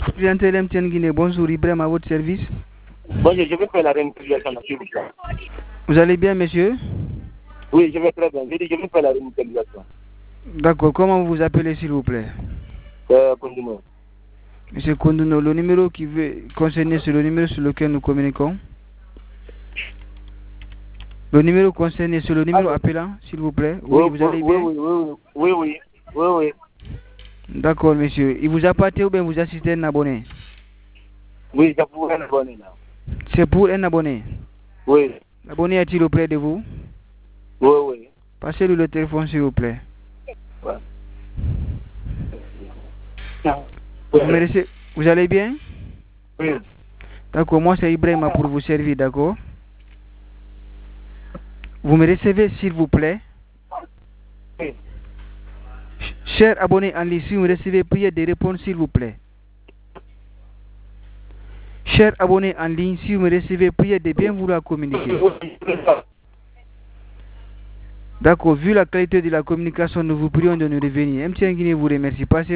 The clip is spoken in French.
Clientèle MTN Guinée, bonjour, Ibrahim à votre service. Bonjour, je vais faire la réinitialisation, s'il vous plaît. Vous allez bien, monsieur? Oui, je vais très bien. Je vais faire la réinitialisation. D'accord, comment vous vous appelez, s'il vous plaît? Continuons. Monsieur Konduno, le numéro qui veut concerner, c'est le numéro sur lequel nous communiquons. Le numéro concerné, c'est le numéro appelant, s'il vous plaît. Oui, vous allez bien? Oui. D'accord, monsieur. Il vous appartient ou bien vous assistez un abonné? Oui, c'est pour un abonné là. C'est pour un abonné? Oui. L'abonné est-il auprès de vous? Oui. Passez-lui le téléphone, s'il vous plaît. Ouais. Vous allez bien? Oui. D'accord, moi c'est Ibrahima pour vous servir, d'accord? Vous me recevez, s'il vous plaît? Oui. Cher abonné en ligne, si vous me recevez, priez de répondre, s'il vous plaît. Cher abonné en ligne, si vous me recevez, priez de bien vouloir communiquer. D'accord, vu la qualité de la communication, nous vous prions de nous revenir. MTN Guinée vous remercie. Passez